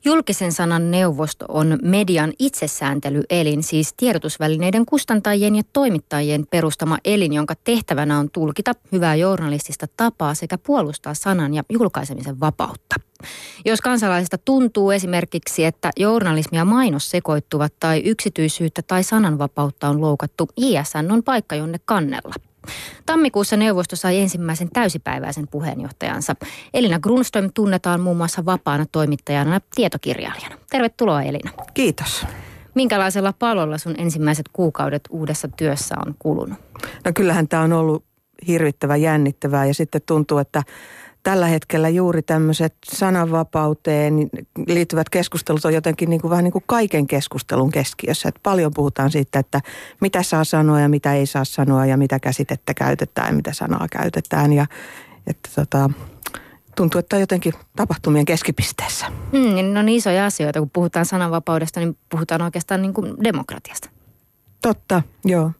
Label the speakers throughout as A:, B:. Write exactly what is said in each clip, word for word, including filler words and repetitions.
A: Julkisen sanan neuvosto on median itsesääntelyelin, siis tiedotusvälineiden kustantajien ja toimittajien perustama elin, jonka tehtävänä on tulkita hyvää journalistista tapaa sekä puolustaa sanan ja julkaisemisen vapautta. Jos kansalaisista tuntuu esimerkiksi, että journalismi ja mainos sekoittuvat tai yksityisyyttä tai sananvapautta on loukattu, J S N on paikka, jonne kannella. Tammikuussa neuvosto sai ensimmäisen täysipäiväisen puheenjohtajansa. Elina Grundström tunnetaan muun muassa vapaana toimittajana ja tietokirjailijana. Tervetuloa, Elina.
B: Kiitos.
A: Minkälaisella palolla sun ensimmäiset kuukaudet uudessa työssä on kulunut?
B: No kyllähän tämä on ollut hirvittävän jännittävää ja sitten tuntuu, että tällä hetkellä juuri tämmöiset sananvapauteen liittyvät keskustelut on jotenkin niin kuin vähän niin kuin kaiken keskustelun keskiössä. Että paljon puhutaan siitä, että mitä saa sanoa ja mitä ei saa sanoa ja mitä käsitettä käytetään ja mitä sanaa käytetään. Ja että tota, tuntuu, että on jotenkin tapahtumien keskipisteessä.
A: Hmm, niin ne on isoja asioita. Kun puhutaan sananvapaudesta, niin puhutaan oikeastaan niin kuin demokratiasta.
B: Totta, joo.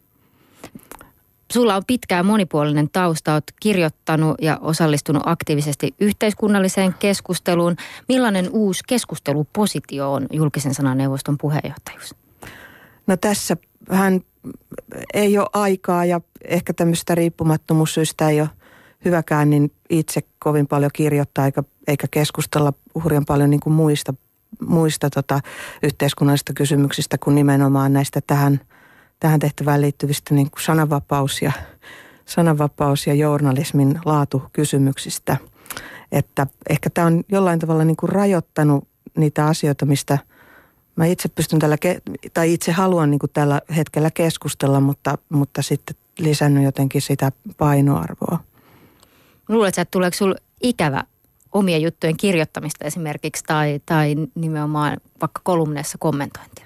A: Sulla on pitkä ja monipuolinen tausta, olet kirjoittanut ja osallistunut aktiivisesti yhteiskunnalliseen keskusteluun. Millainen uusi keskustelupositio on julkisen sanan neuvoston puheenjohtajuus?
B: No tässä hän ei ole aikaa ja ehkä tämmöistä riippumattomuussyistä ei ole hyväkään, niin itse kovin paljon kirjoittaa eikä, eikä keskustella hurjan paljon niin kuin muista, muista tota, yhteiskunnallisista kysymyksistä kuin nimenomaan näistä tähän Tähän tehtävään liittyvistä niin kuin sananvapaus ja, sananvapaus ja journalismin laatukysymyksistä. Että ehkä tämä on jollain tavalla niin kuin rajoittanut niitä asioita, mistä mä itse pystyn tällä, tai itse haluan niin kuin tällä hetkellä keskustella, mutta, mutta sitten lisännyt jotenkin sitä painoarvoa.
A: Luuletko, että tuleeko sinulla ikävä omien juttujen kirjoittamista esimerkiksi tai, tai nimenomaan vaikka kolumneissa kommentointia?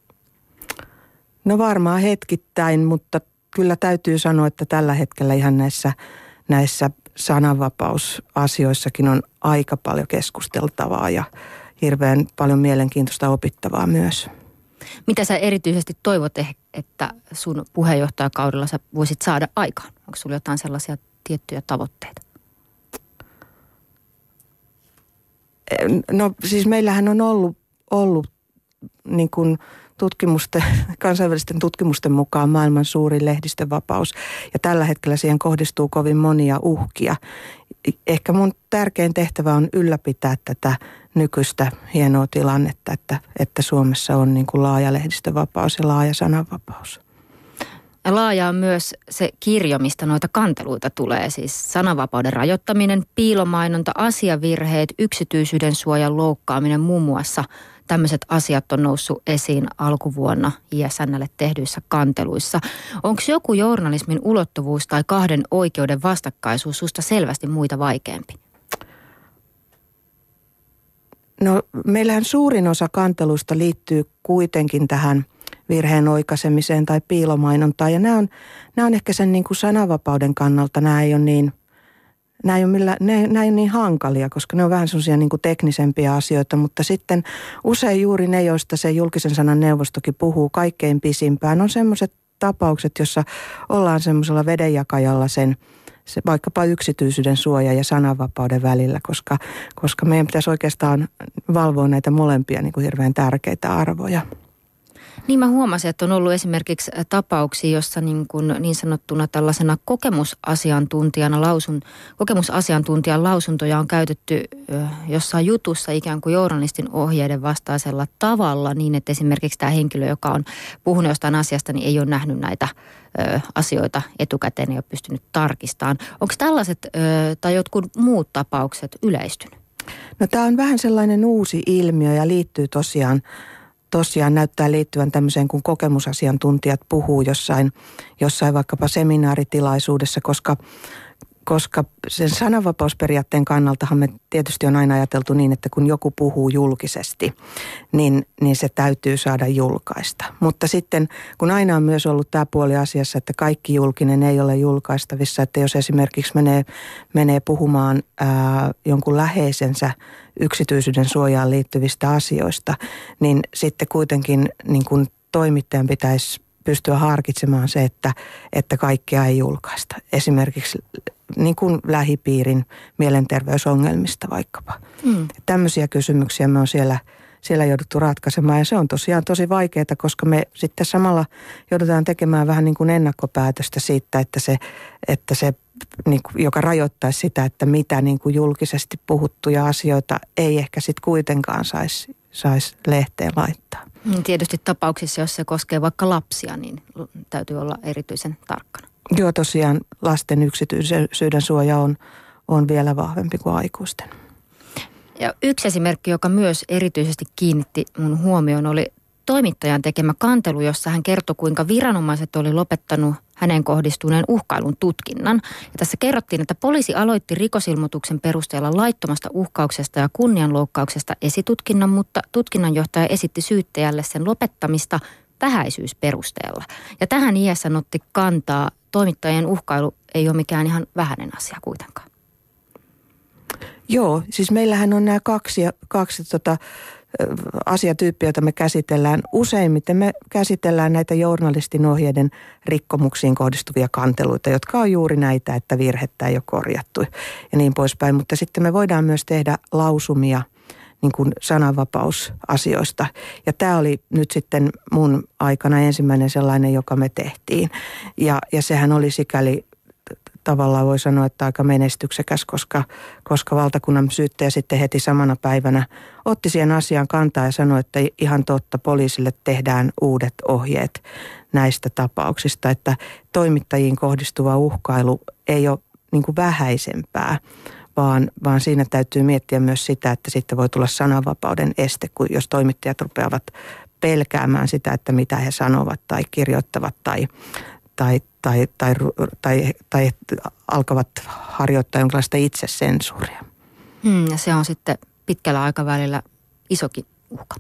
B: No varmaan hetkittäin, mutta kyllä täytyy sanoa, että tällä hetkellä ihan näissä, näissä sananvapausasioissakin on aika paljon keskusteltavaa ja hirveän paljon mielenkiintoista opittavaa myös.
A: Mitä sä erityisesti toivot, että sun puheenjohtajakaudella sä voisit saada aikaan? Onko sulla jotain sellaisia tiettyjä tavoitteita?
B: No siis meillähän on ollut, ollut niin kuin tutkimusten, kansainvälisten tutkimusten mukaan maailman suurin lehdistönvapaus. Ja tällä hetkellä siihen kohdistuu kovin monia uhkia. Ehkä mun tärkein tehtävä on ylläpitää tätä nykyistä hienoa tilannetta, että, että Suomessa on niin kuin laaja lehdistönvapaus ja laaja sananvapaus.
A: Laaja on myös se kirjo, mistä noita kanteluita tulee, siis sananvapauden rajoittaminen, piilomainonta, asiavirheet, yksityisyyden suojan loukkaaminen muun muassa. Tämmöiset asiat on noussut esiin alkuvuonna J S N:lle tehdyissä kanteluissa. Onko joku journalismin ulottuvuus tai kahden oikeuden vastakkaisuus susta selvästi muita vaikeampi?
B: No meillähän suurin osa kanteluista liittyy kuitenkin tähän virheen oikaisemiseen tai piilomainontaan. Ja nämä on, nämä on ehkä sen niin kuin sananvapauden kannalta, nämä ei ole niin... Nämä ei, ole millä, ne, nämä ei ole niin hankalia, koska ne on vähän sellaisia niin kuin teknisempiä asioita, mutta sitten usein juuri ne, joista se julkisen sanan neuvostokin puhuu kaikkein pisimpään, on sellaiset tapaukset, jossa ollaan semmoisella vedenjakajalla sen se vaikkapa yksityisyyden suoja ja sananvapauden välillä, koska, koska meidän pitäisi oikeastaan valvoa näitä molempia niin kuin hirveän tärkeitä arvoja.
A: Niin mä huomasin, että on ollut esimerkiksi tapauksia, jossa niin, kuin niin sanottuna tällaisena kokemusasiantuntijana lausun, kokemusasiantuntijan lausuntoja on käytetty jossain jutussa ikään kuin journalistin ohjeiden vastaisella tavalla niin, että esimerkiksi tämä henkilö, joka on puhunut jostain asiasta, niin ei ole nähnyt näitä ö, asioita etukäteen, ei ole pystynyt tarkistamaan. Onko tällaiset ö, tai jotkut muut tapaukset yleistynyt?
B: No tämä on vähän sellainen uusi ilmiö ja liittyy tosiaan Tosiaan näyttää liittyvän tämmöiseen, kun kokemusasiantuntijat puhuu jossain, jossain vaikkapa seminaaritilaisuudessa, koska, koska sen sananvapausperiaatteen kannaltahan me tietysti on aina ajateltu niin, että kun joku puhuu julkisesti, niin, niin se täytyy saada julkaista. Mutta sitten, kun aina on myös ollut tämä puoli asiassa, että kaikki julkinen ei ole julkaistavissa, että jos esimerkiksi menee, menee puhumaan ää, jonkun läheisensä yksityisyyden suojaan liittyvistä asioista, niin sitten kuitenkin niin kuin toimittajan pitäisi pystyä harkitsemaan se, että, että kaikkea ei julkaista. Esimerkiksi niin kuin lähipiirin mielenterveysongelmista vaikkapa. Mm. Tämmöisiä kysymyksiä me on siellä, siellä jouduttu ratkaisemaan. Ja se on tosiaan tosi vaikeaa, koska me sitten samalla joudutaan tekemään vähän niin kuin ennakkopäätöstä siitä, että se, että se niin kuin, joka rajoittaisi sitä, että mitä niin kuin julkisesti puhuttuja asioita ei ehkä sitten kuitenkaan saisi sais lehteen laittaa.
A: Tietysti tapauksissa, jos se koskee vaikka lapsia, niin täytyy olla erityisen tarkkana.
B: Joo, tosiaan lasten yksityisyyden suoja on, on vielä vahvempi kuin aikuisten.
A: Ja yksi esimerkki, joka myös erityisesti kiinnitti mun huomioon, oli toimittajan tekemä kantelu, jossa hän kertoi, kuinka viranomaiset oli lopettanut hänen kohdistuneen uhkailun tutkinnan. Ja tässä kerrottiin, että poliisi aloitti rikosilmoituksen perusteella laittomasta uhkauksesta ja kunnianloukkauksesta esitutkinnan, mutta tutkinnanjohtaja esitti syyttäjälle sen lopettamista vähäisyysperusteella. Ja tähän iässä otti kantaa, toimittajien uhkailu ei ole mikään ihan vähäinen asia kuitenkaan.
B: Joo, siis meillähän on nämä kaksi, kaksi tota, asiatyyppiä, joita me käsitellään. Useimmiten me käsitellään näitä journalistin ohjeiden rikkomuksiin kohdistuvia kanteluita, jotka on juuri näitä, että virhettä ei ole korjattu ja niin poispäin. Mutta sitten me voidaan myös tehdä lausumia niin kuin sananvapausasioista. Ja tämä oli nyt sitten mun aikana ensimmäinen sellainen, joka me tehtiin. Ja, ja sehän oli sikäli tavallaan voi sanoa, että aika menestyksekäs, koska, koska valtakunnan syyttäjä sitten heti samana päivänä otti siihen asiaan kantaa ja sanoi, että ihan totta, poliisille tehdään uudet ohjeet näistä tapauksista, että toimittajiin kohdistuva uhkailu ei ole niin kuin vähäisempää, vaan, vaan siinä täytyy miettiä myös sitä, että sitten voi tulla sananvapauden este, kun jos toimittajat rupeavat pelkäämään sitä, että mitä he sanovat tai kirjoittavat tai Tai, tai, tai, tai, tai alkavat harjoittaa jonkinlaista itsesensuuria.
A: Hmm, ja se on sitten pitkällä aikavälillä isokin uhka.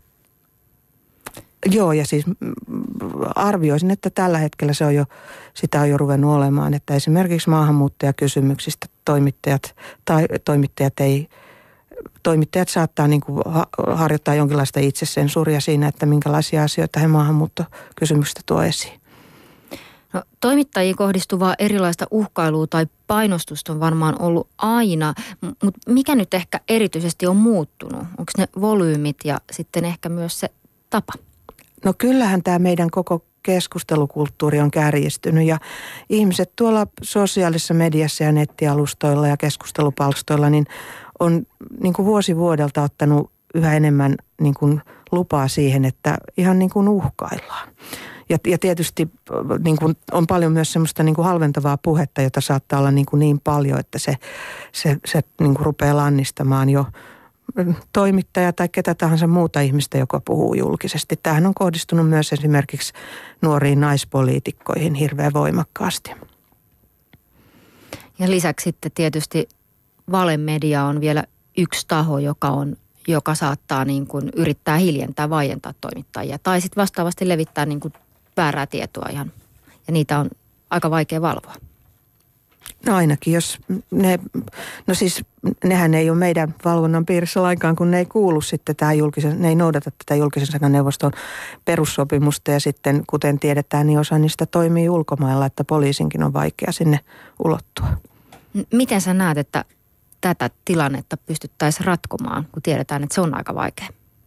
B: Joo, ja siis arvioisin, että tällä hetkellä se on jo, sitä on jo ruvennut olemaan, että esimerkiksi maahanmuuttajakysymyksistä toimittajat tai toimittajat ei, toimittajat saattaa niin kuin harjoittaa jonkinlaista itsesensuuria siinä, että minkälaisia asioita he maahanmuuttokysymyksistä tuo esiin.
A: No, toimittajiin kohdistuvaa erilaista uhkailua tai painostusta on varmaan ollut aina, mutta mikä nyt ehkä erityisesti on muuttunut? Onko ne volyymit ja sitten ehkä myös se tapa?
B: No kyllähän tämä meidän koko keskustelukulttuuri on kärjistynyt ja ihmiset tuolla sosiaalisessa mediassa ja nettialustoilla ja keskustelupalstoilla niin on niin kuin vuosi vuodelta ottanut yhä enemmän niin kuin lupaa siihen, että ihan niin kuin uhkaillaan. Ja, ja tietysti niin kuin on paljon myös semmoista niin kuin halventavaa puhetta, jota saattaa olla niin, kuin niin paljon, että se, se, se niin kuin rupeaa lannistamaan jo toimittaja tai ketä tahansa muuta ihmistä, joka puhuu julkisesti. Tämähän on kohdistunut myös esimerkiksi nuoriin naispoliitikkoihin hirveän voimakkaasti.
A: Ja lisäksi sitten tietysti valemedia on vielä yksi taho, joka on joka saattaa niin kuin yrittää hiljentää, vaientaa toimittajia. Tai sitten vastaavasti levittää niin kuin väärää tietoa ihan. Ja niitä on aika vaikea valvoa.
B: No ainakin, jos ne, no siis nehän ei ole meidän valvonnan piirissä lainkaan, kun ne ei kuulu sitten tähän julkisen, ne ei noudata tätä julkisen sanan neuvoston perussopimusta. Ja sitten, kuten tiedetään, niin osa niistä toimii ulkomailla, että poliisinkin on vaikea sinne ulottua.
A: Miten sä näet, että tätä tilannetta pystyttäisiin ratkomaan, kun tiedetään, että se on aika vaikea?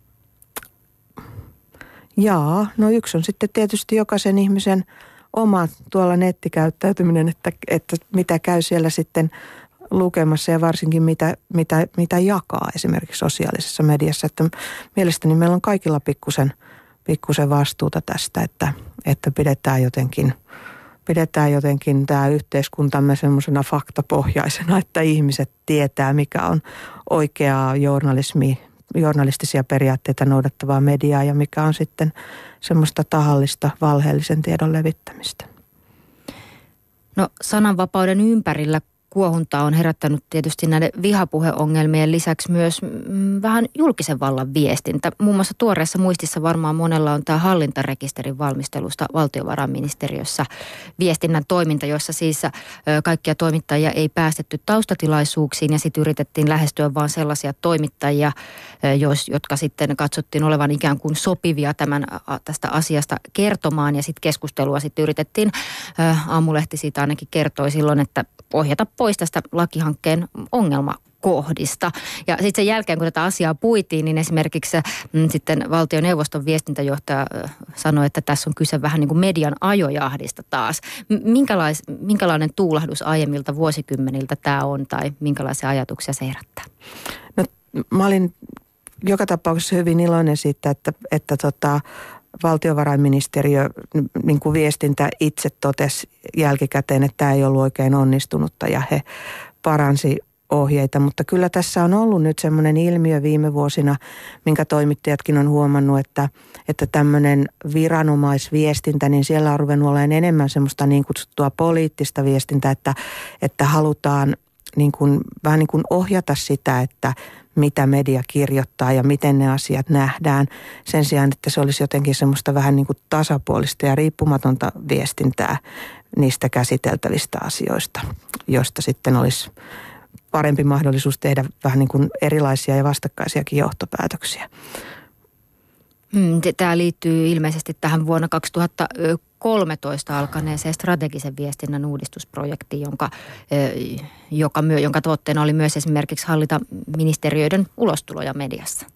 B: Jaa, no yksi on sitten tietysti jokaisen ihmisen oma tuolla nettikäyttäytyminen, että, että mitä käy siellä sitten lukemassa ja varsinkin mitä, mitä, mitä jakaa esimerkiksi sosiaalisessa mediassa. Että mielestäni meillä on kaikilla pikkusen, pikkusen vastuuta tästä, että, että pidetään jotenkin... Pidetään jotenkin tämä yhteiskuntamme semmoisena faktapohjaisena, että ihmiset tietää, mikä on oikeaa journalismia, journalistisia periaatteita noudattavaa mediaa ja mikä on sitten semmoista tahallista valheellisen tiedon levittämistä.
A: No sananvapauden ympärillä kuohuntaa on herättänyt tietysti näiden vihapuheongelmien lisäksi myös mm, vähän julkisen vallan viestintä. Muun muassa tuoreessa muistissa varmaan monella on tämä hallintarekisterin valmistelusta valtiovarainministeriössä viestinnän toiminta, jossa siis ö, kaikkia toimittajia ei päästetty taustatilaisuuksiin ja sitten yritettiin lähestyä vaan sellaisia toimittajia, ö, jos, jotka sitten katsottiin olevan ikään kuin sopivia tämän, a, tästä asiasta kertomaan ja sitten keskustelua sitten yritettiin, ö, Aamulehti siitä ainakin kertoi silloin, että ohjata pois pois tästä lakihankkeen ongelmakohdista. Ja sitten sen jälkeen, kun tätä asiaa puitiin, niin esimerkiksi mm, sitten valtioneuvoston viestintäjohtaja sanoi, että tässä on kyse vähän niin kuin median ajojahdista taas. Minkälais, minkälainen tuulahdus aiemmilta vuosikymmeniltä tämä on tai minkälaisia ajatuksia se herättää?
B: No, mä olin joka tapauksessa hyvin iloinen siitä, että, että tota, valtiovarainministeriö niin kuin viestintä itse totesi jälkikäteen, että tämä ei ollut oikein onnistunutta ja he paransi ohjeita. Mutta kyllä tässä on ollut nyt semmoinen ilmiö viime vuosina, minkä toimittajatkin on huomannut, että, että tämmöinen viranomaisviestintä, niin siellä on ruvennut olemaan enemmän semmoista niin kutsuttua poliittista viestintää, että, että halutaan niin kuin, vähän niin kuin ohjata sitä, että mitä media kirjoittaa ja miten ne asiat nähdään. Sen sijaan, että se olisi jotenkin semmoista vähän niin kuin tasapuolista ja riippumatonta viestintää niistä käsiteltävistä asioista, joista sitten olisi parempi mahdollisuus tehdä vähän niin kuin erilaisia ja vastakkaisiakin johtopäätöksiä.
A: Tämä liittyy ilmeisesti tähän vuonna kaksituhattakolmetoista alkaneeseen strategisen viestinnän uudistusprojektiin, jonka, joka, jonka tavoitteena oli myös esimerkiksi hallita ministeriöiden ulostuloja mediassa.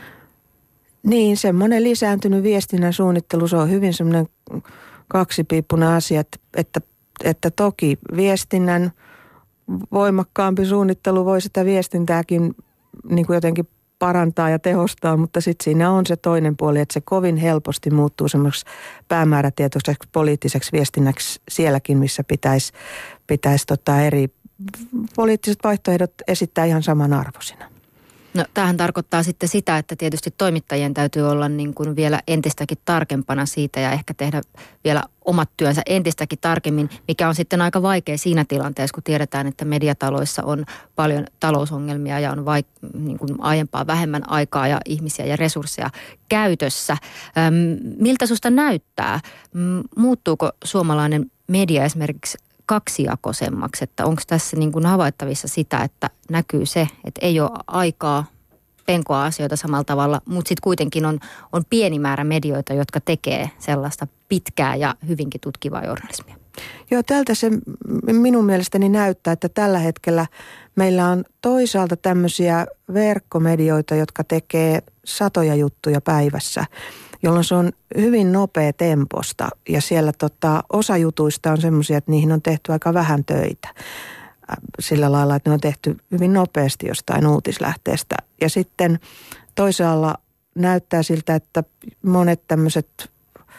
B: Niin, semmoinen lisääntynyt viestinnän suunnittelu, se on hyvin semmoinen kaksipiippunen asia, että, että, että toki viestinnän voimakkaampi suunnittelu voi sitä viestintääkin niin kuin jotenkin parantaa ja tehostaa, mutta sitten siinä on se toinen puoli, että se kovin helposti muuttuu semmoiseksi päämäärätietoiseksi poliittiseksi viestinnäksi sielläkin, missä pitäisi, pitäisi tota eri poliittiset vaihtoehdot esittää ihan samanarvoisina.
A: No tämähän tarkoittaa sitten sitä, että tietysti toimittajien täytyy olla niin kuin vielä entistäkin tarkempana siitä ja ehkä tehdä vielä omat työnsä entistäkin tarkemmin, mikä on sitten aika vaikea siinä tilanteessa, kun tiedetään, että mediataloissa on paljon talousongelmia ja on vaik- niin kuin aiempaa vähemmän aikaa ja ihmisiä ja resursseja käytössä. Öm, miltä susta näyttää? Muuttuuko suomalainen media esimerkiksi kaksijakoisemmaksi, että onko tässä niin kuin havaittavissa sitä, että näkyy se, että ei ole aikaa penkoa asioita samalla tavalla, mutta sitten kuitenkin on, on pieni määrä medioita, jotka tekee sellaista pitkää ja hyvinkin tutkivaa journalismia.
B: Joo, tältä se minun mielestäni näyttää, että tällä hetkellä meillä on toisaalta tämmöisiä verkkomedioita, jotka tekee satoja juttuja päivässä, jolloin se on hyvin nopea temposta ja siellä tota, osa jutuista on semmoisia, että niihin on tehty aika vähän töitä. Sillä lailla, että ne on tehty hyvin nopeasti jostain uutislähteestä. Ja sitten toisaalla näyttää siltä, että monet tämmöiset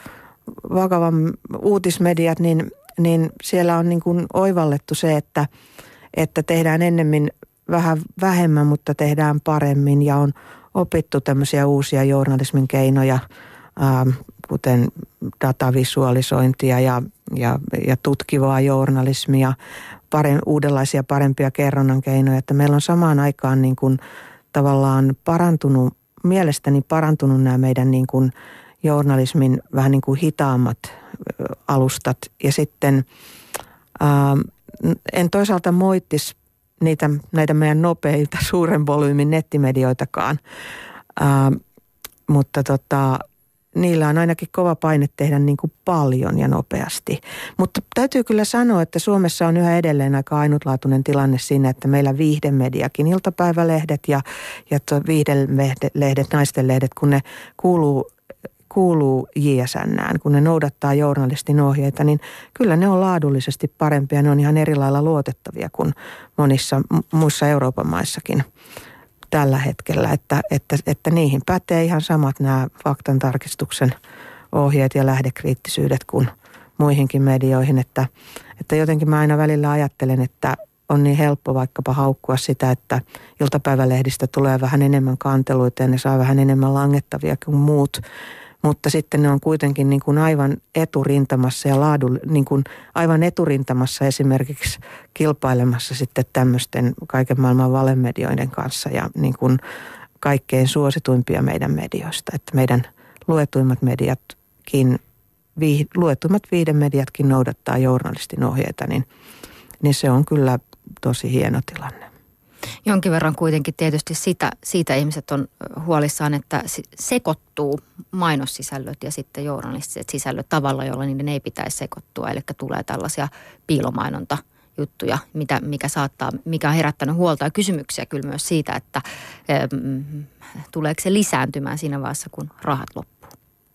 B: vakavan uutismediat, niin, niin siellä on niin kuin oivallettu se, että, että tehdään ennemmin vähän vähemmän, mutta tehdään paremmin ja on opittu tämmöisiä uusia journalismin keinoja, ähm, kuten datavisualisointia ja, ja, ja tutkivaa journalismia, pare, uudenlaisia parempia kerronnan keinoja, että meillä on samaan aikaan niin kuin tavallaan parantunut, mielestäni parantunut nämä meidän niin kuin journalismin vähän niin kuin hitaammat alustat ja sitten ähm, en toisaalta moittisi niitä, näitä meidän nopeita suuren volyymin nettimedioitakaan, ähm, mutta tota, niillä on ainakin kova paine tehdä niin kuin paljon ja nopeasti. Mutta täytyy kyllä sanoa, että Suomessa on yhä edelleen aika ainutlaatuinen tilanne siinä, että meillä viihdemediakin, iltapäivälehdet ja, ja viihdelehdet, naistenlehdet, kun ne kuuluu, kuuluu J S N:ään, kun ne noudattaa journalistin ohjeita, niin kyllä ne on laadullisesti parempia. Ne on ihan eri lailla luotettavia kuin monissa muissa Euroopan maissakin tällä hetkellä, että, että, että niihin pätee ihan samat nämä faktantarkistuksen ohjeet ja lähdekriittisyydet kuin muihinkin medioihin, että, että jotenkin mä aina välillä ajattelen, että on niin helppo vaikkapa haukkua sitä, että iltapäivälehdistä tulee vähän enemmän kanteluita ja ne saa vähän enemmän langettavia kuin muut, mutta sitten ne on kuitenkin niin kuin aivan eturintamassa ja laadun, niin kuin aivan eturintamassa esimerkiksi kilpailemassa sitten tämmöisten kaiken maailman valemedioiden kanssa ja niin kuin kaikkein suosituimpia meidän medioista. Että meidän luetuimmat mediatkin, vii, luetuimmat viihdemediatkin noudattaa journalistin ohjeita, niin, niin se on kyllä tosi hieno tilanne.
A: Jonkin verran kuitenkin tietysti sitä, siitä ihmiset on huolissaan, että sekoittuu mainossisällöt ja sitten journalistiset sisällöt tavalla, jolla niiden ei pitäisi sekoittua. Eli tulee tällaisia piilomainonta juttuja, mitä, mikä saattaa, mikä on herättänyt huolta ja kysymyksiä kyllä myös siitä, että mm, tuleeko se lisääntymään siinä vaiheessa, kun rahat loppuu.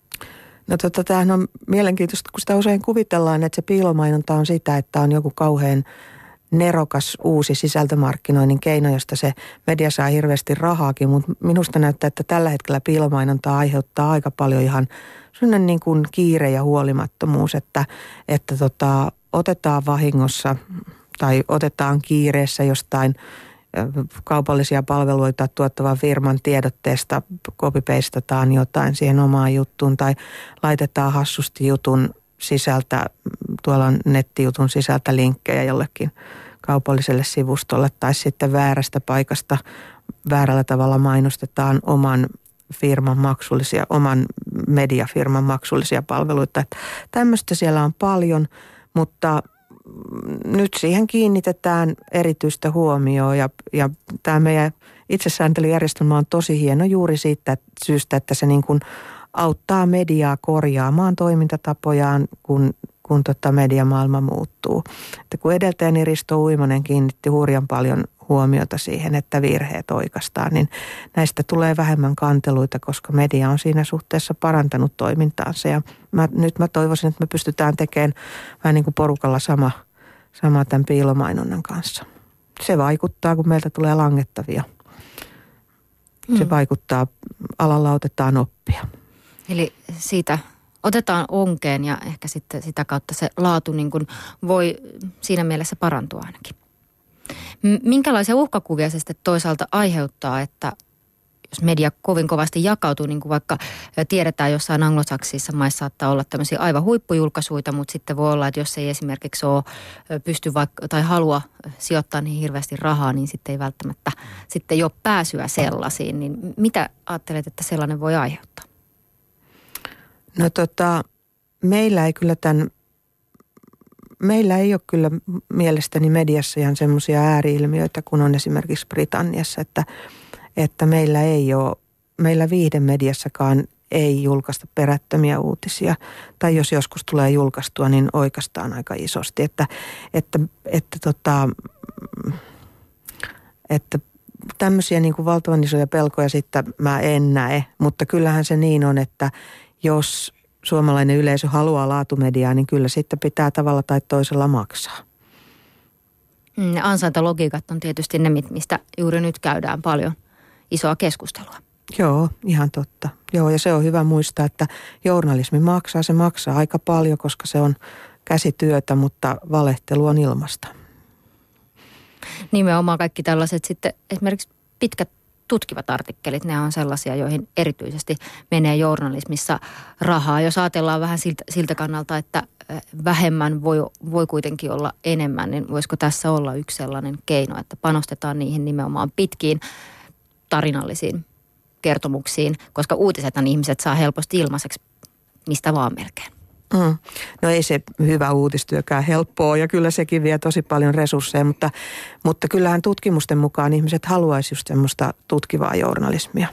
B: No tota, tämähän on mielenkiintoista, kun sitä usein kuvitellaan, että se piilomainonta on sitä, että on joku kauhean nerokas uusi sisältömarkkinoinnin keino, josta se media saa hirveästi rahaakin, mutta minusta näyttää, että tällä hetkellä piilomainontaa aiheuttaa aika paljon ihan sellainen niin kuin kiire ja huolimattomuus, että, että tota, otetaan vahingossa tai otetaan kiireessä jostain kaupallisia palveluita tuottavan firman tiedotteesta, copy-pastataan jotain siihen omaan juttuun tai laitetaan hassusti jutun sisältä, tuolla on nettijutun sisältä linkkejä jollekin kaupalliselle sivustolle tai sitten väärästä paikasta väärällä tavalla mainostetaan oman firman maksullisia, oman mediafirman maksullisia palveluita. Että tämmöistä siellä on paljon, mutta nyt siihen kiinnitetään erityistä huomioon ja, ja tämä meidän itsesääntelyjärjestelmä on tosi hieno juuri siitä syystä, että se niin kuin auttaa mediaa korjaamaan toimintatapojaan, kun, kun tota mediamaailma muuttuu. Että kun edeltäjäni Risto Uimonen kiinnitti hurjan paljon huomiota siihen, että virheet oikaistaan, niin näistä tulee vähemmän kanteluita, koska media on siinä suhteessa parantanut toimintaansa. Ja mä, nyt mä toivoisin, että me pystytään tekemään vähän niin kuin porukalla sama, sama tämän piilomainonnan kanssa. Se vaikuttaa, kun meiltä tulee langettavia. Se mm. vaikuttaa, alalla otetaan oppia. Eli
A: siitä otetaan onkeen ja ehkä sitten sitä kautta se laatu niin kuin voi siinä mielessä parantua ainakin. Minkälaisia uhkakuvia se sitten toisaalta aiheuttaa, että jos media kovin kovasti jakautuu, niin kuin vaikka tiedetään jossain anglosaksisissa maissa saattaa olla tämmöisiä aivan huippujulkaisuita, mutta sitten voi olla, että jos ei esimerkiksi ole pysty vaikka, tai halua sijoittaa niin hirveästi rahaa, niin sitten ei välttämättä sitten ei ole pääsyä sellaisiin. Niin mitä ajattelet, että sellainen voi aiheuttaa?
B: No tota, meillä ei kyllä tämän, meillä ei ole kyllä mielestäni mediassa ihan semmoisia ääriilmiöitä, kun on esimerkiksi Britanniassa, että, että meillä ei ole, meillä viihdemediassakaan ei julkaista perättömiä uutisia. Tai jos joskus tulee julkaistua, niin oikaistaan aika isosti, että, että, että, tota, että tämmöisiä niin kuin valtavan isoja pelkoja sitten mä en näe, mutta kyllähän se niin on, että jos suomalainen yleisö haluaa laatumediaa, niin kyllä sitten pitää tavalla tai toisella maksaa.
A: Ne ansaintalogiikat on tietysti ne, mistä juuri nyt käydään paljon isoa keskustelua.
B: Joo, ihan totta. Joo, ja se on hyvä muistaa, että journalismi maksaa. Se maksaa aika paljon, koska se on käsityötä, mutta valehtelu on ilmasta.
A: Nimenomaan kaikki tällaiset sitten esimerkiksi pitkät tutkivat artikkelit, ne on sellaisia, joihin erityisesti menee journalismissa rahaa. Jos ajatellaan vähän siltä, siltä kannalta, että vähemmän voi, voi kuitenkin olla enemmän, niin voisiko tässä olla yksi sellainen keino, että panostetaan niihin nimenomaan pitkiin tarinallisiin kertomuksiin, koska uutisethan ihmiset saa helposti ilmaiseksi mistä vaan melkein.
B: Mm. No ei se hyvä uutistyökään helppoa ja kyllä sekin vie tosi paljon resursseja, mutta, mutta kyllähän tutkimusten mukaan ihmiset haluaisi just semmoista tutkivaa journalismia.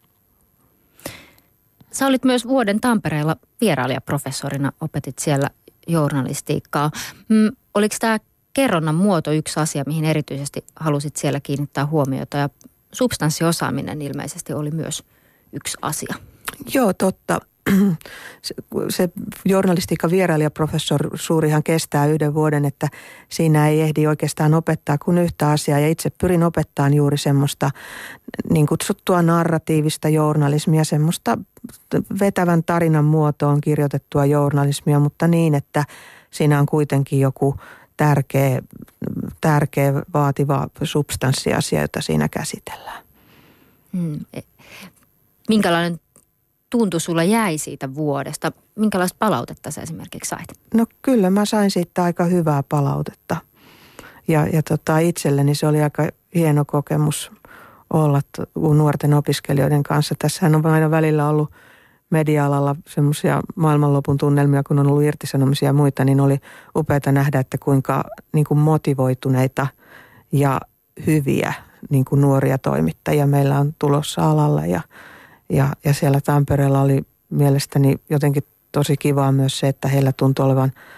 A: Sä olit myös vuoden Tampereella vierailijaprofessorina, opetit siellä journalistiikkaa. Mm, oliko tämä kerronnan muoto yksi asia, mihin erityisesti halusit siellä kiinnittää huomiota ja substanssiosaaminen ilmeisesti oli myös yksi asia? Joo,
B: totta. Se, se journalistiikan vierailijaprofessuurihan kestää yhden vuoden, että siinä ei ehdi oikeastaan opettaa kuin yhtä asiaa. Ja itse pyrin opettamaan juuri semmoista niin kutsuttua narratiivista journalismia, semmoista vetävän tarinan muotoon kirjoitettua journalismia, mutta niin, että siinä on kuitenkin joku tärkeä, tärkeä vaativa substanssiasia, jota siinä käsitellään.
A: Hmm. Minkälainen tuntu sulla jäi siitä vuodesta? Minkälaista palautetta sä esimerkiksi sait?
B: No kyllä mä sain siitä aika hyvää palautetta. Ja, ja tota, itselleni se oli aika hieno kokemus olla nuorten opiskelijoiden kanssa. Tässähän on aina välillä ollut media-alalla semmoisia maailmanlopun tunnelmia, kun on ollut irtisanomisia ja muita, niin oli upeata nähdä, että kuinka niin kuin motivoituneita ja hyviä niin kuin nuoria toimittajia meillä on tulossa alalle ja Ja, ja siellä Tampereella oli mielestäni jotenkin tosi kivaa myös se, että heillä tuntui olevan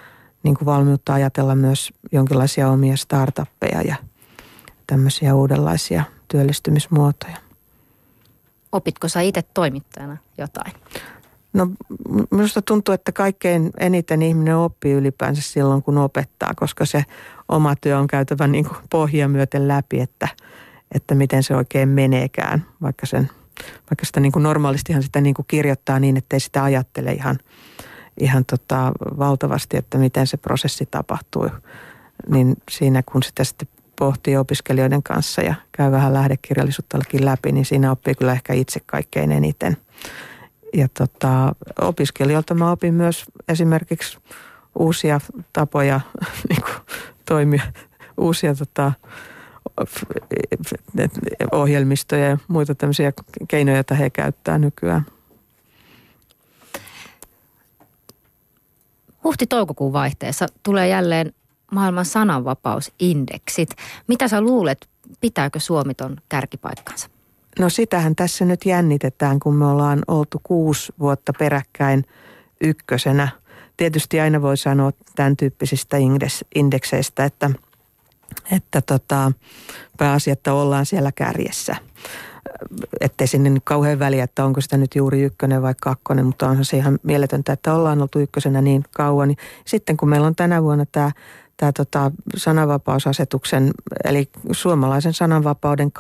B: niin kuin valmiutta ajatella myös jonkinlaisia omia startuppeja ja tämmöisiä uudenlaisia työllistymismuotoja.
A: Opitko sä itse toimittajana jotain?
B: No minusta tuntuu, että kaikkein eniten ihminen oppii ylipäänsä silloin, kun opettaa, koska se oma työ on käytävä niin kuin pohjia myöten läpi, että, että miten se oikein meneekään, vaikka, sen, vaikka sitä niin kuin normaalistihan sitä niin kuin kirjoittaa niin, että ei sitä ajattele ihan, ihan tota valtavasti, että miten se prosessi tapahtuu. Niin siinä kun sitä sitten pohtii opiskelijoiden kanssa ja käy vähän lähdekirjallisuuttakin läpi, niin siinä oppii kyllä ehkä itse kaikkein eniten. Ja tota, opiskelijoilta mä opin myös esimerkiksi uusia tapoja niin kuin toimia, uusia tota, ohjelmistoja ja muita tämmöisiä keinoja, joita he käyttää nykyään.
A: Huhti-toukokuun vaihteessa tulee jälleen maailman sananvapausindeksit. Mitä sä luulet, pitääkö Suomi ton kärkipaikkansa?
B: No sitähän tässä nyt jännitetään, kun me ollaan oltu kuusi vuotta peräkkäin ykkösenä. Tietysti aina voi sanoa tämän tyyppisistä indekseistä, että, että tota, pääasia, että ollaan siellä kärjessä. Ettei sinne nyt kauhean väliä, että onko sitä nyt juuri ykkönen vai kakkonen, mutta onhan se ihan mieletöntä, että ollaan oltu ykkösenä niin kauan. Niin sitten kun meillä on tänä vuonna tämä Tämä tota, sananvapausasetuksen, eli suomalaisen sananvapauden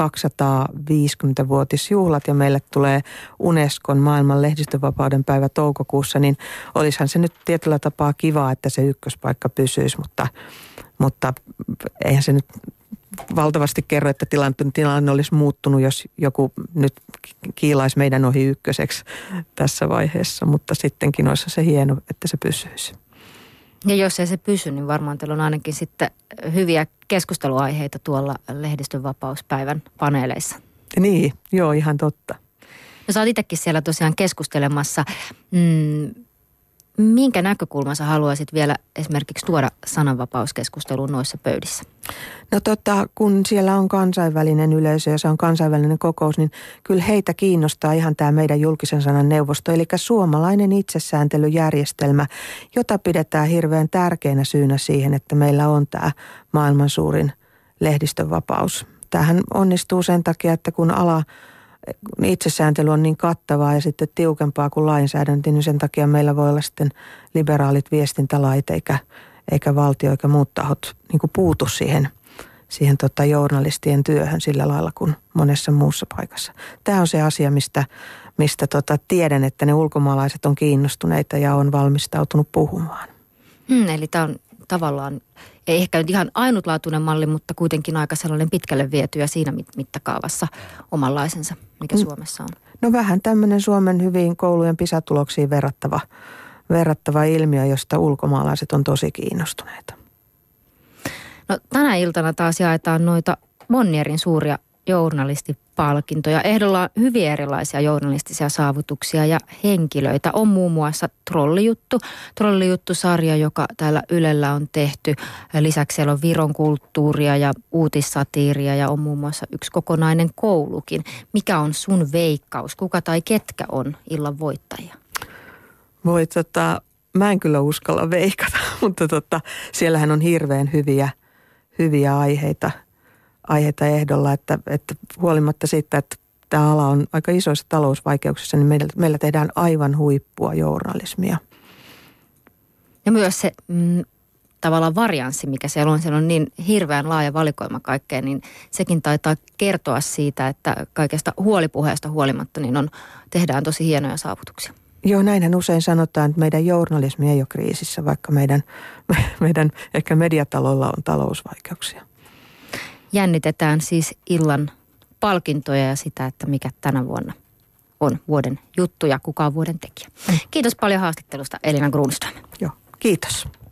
B: kaksisataaviisikymmentävuotisjuhlat ja meille tulee Unescon maailman lehdistönvapauden päivä toukokuussa, niin olisihan se nyt tietyllä tapaa kivaa, että se ykköspaikka pysyisi, mutta, mutta eihän se nyt valtavasti kerro, että tilanne, tilanne olisi muuttunut, jos joku nyt kiilaisi meidän ohi ykköseksi tässä vaiheessa, mutta sittenkin olisi se hieno, että se pysyisi.
A: Ja jos ei se pysy, niin varmaan teillä on ainakin sitten hyviä keskusteluaiheita tuolla lehdistönvapauspäivän paneeleissa.
B: Niin, joo, ihan totta.
A: No sä oot itsekin siellä tosiaan keskustelemassa. Mm, minkä näkökulman sä haluaisit vielä esimerkiksi tuoda sananvapauskeskusteluun noissa pöydissä?
B: No tota, kun siellä on kansainvälinen yleisö ja se on kansainvälinen kokous, niin kyllä heitä kiinnostaa ihan tämä meidän julkisen sanan neuvosto, eli suomalainen itsesääntelyjärjestelmä, jota pidetään hirveän tärkeänä syynä siihen, että meillä on tämä maailman suurin lehdistönvapaus. Tämähän onnistuu sen takia, että kun ala itsesääntely on niin kattavaa ja sitten tiukempaa kuin lainsäädäntö, niin sen takia meillä voi olla sitten liberaalit viestintälait eikä, eikä valtio eikä muut tahot niin kuin puutu siihen, siihen tota journalistien työhön sillä lailla kuin monessa muussa paikassa. Tämä on se asia, mistä, mistä tota tiedän, että ne ulkomaalaiset on kiinnostuneita ja on valmistautunut puhumaan.
A: Hmm, eli tämä on tavallaan, ei ehkä nyt ihan ainutlaatuinen malli, mutta kuitenkin aika sellainen pitkälle viety ja siinä mittakaavassa omanlaisensa, mikä Suomessa on.
B: No vähän tämmöinen Suomen hyviin koulujen PISA-tuloksiin verrattava, verrattava ilmiö, josta ulkomaalaiset on tosi kiinnostuneita.
A: No tänä iltana taas jaetaan noita Bonnierin suuria journalistipalkintoja. Ehdolla on hyvin erilaisia journalistisia saavutuksia ja henkilöitä. On muun muassa Trollijuttu, Trollijuttu-sarja, joka täällä Ylellä on tehty. Lisäksi siellä on Viron kulttuuria ja uutissatiiria ja on muun muassa yksi kokonainen koulukin. Mikä on sun veikkaus? Kuka tai ketkä on illan voittajia?
B: Voi tota, mä en kyllä uskalla veikata, mutta tota, siellähän on hirveän hyviä, hyviä aiheita. aiheita ehdolla, että, että huolimatta siitä, että tämä ala on aika isoissa talousvaikeuksissa, niin meillä, meillä tehdään aivan huippua journalismia.
A: Ja myös se mm, tavallaan varianssi, mikä siellä on, siellä on niin hirveän laaja valikoima kaikkea, niin sekin taitaa kertoa siitä, että kaikesta huolipuheesta huolimatta niin on, tehdään tosi hienoja saavutuksia.
B: Joo, näinhän usein sanotaan, että meidän journalismi ei ole kriisissä, vaikka meidän, meidän ehkä mediatalolla on talousvaikeuksia.
A: Jännitetään siis illan palkintoja ja sitä, että mikä tänä vuonna on vuoden juttu ja kuka on vuoden tekijä. Kiitos paljon haastattelusta, Elina Grunström.
B: Joo, kiitos.